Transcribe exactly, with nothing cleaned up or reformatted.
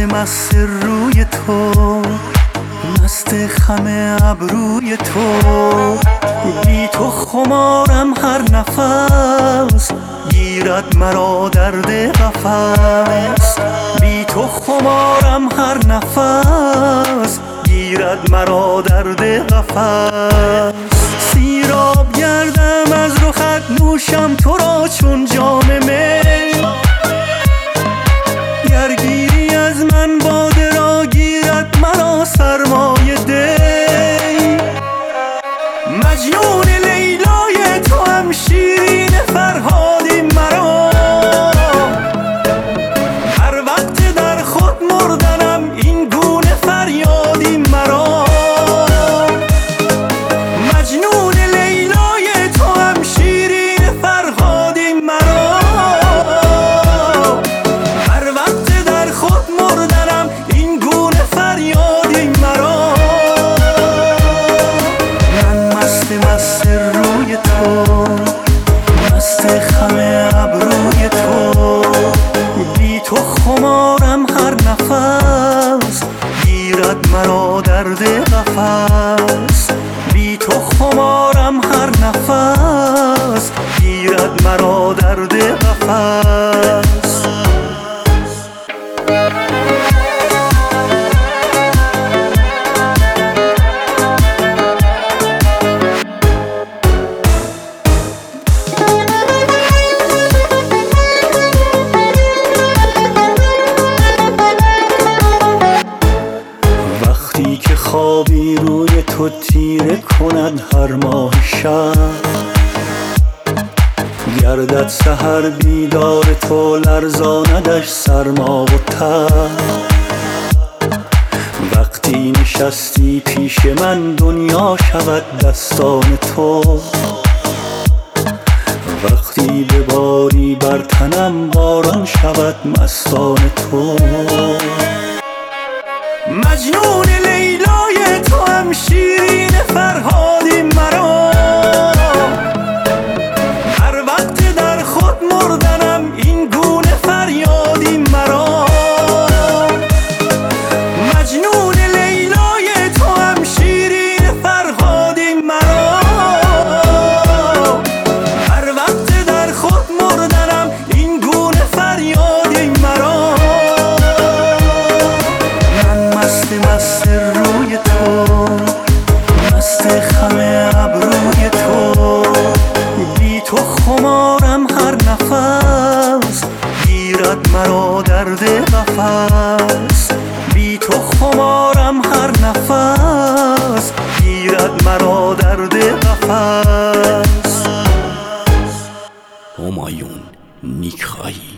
مست روی تو، مست خم ابروی تو. بی تو خمارم هر نفس، گیرد مرا درد قفس. بی تو خمارم هر نفس، گیرد مرا درد قفس. سیراب گردم از رخت، نوشم تو را چون جام می. گرگیری از من باده را، گیرد مرا سرمایه دی. مجنون لیلای تو هم شیرین فرهادی مرا. هر وقت در خود مردنم این گونه فریادی مرا. مجنون لیلای تو هم شیرین فرهادی مرا. هر وقت در خود مردنم این گونه فریادی مرا. من مست مست روی تو، مست خم ابروی تو. بی تو خمارم هر نفس، گیرد مرا درد قفس. بی تو خمارم هر نفس، گیرد مرا درد قفس. وقتی که خوابی روی تو تیره کند هر ماه شب، گردد سحر بیدار تو، لرزاندش سرما و تب. وقتی نشستی پیش من دنیا شود دستان تو. وقتی بباری بر تنم باران شود مستان تو. مجنون لیلای تو هم شیرین فرهادی مرا. هر وقت در خود مردنم این گونه فریادی مرا. مجنون لیلای تو هم شیرین فرهادی مرا. هر وقت در خود مردنم این گونه فریادی مرا. مست مست روی تو، مست خم ابروی تو. بی تو خمارم هر نفس، گیرد مرا درد قفس. بی تو خمارم هر نفس، گیرد مرا درد قفس. همایون نیک‌خوایی.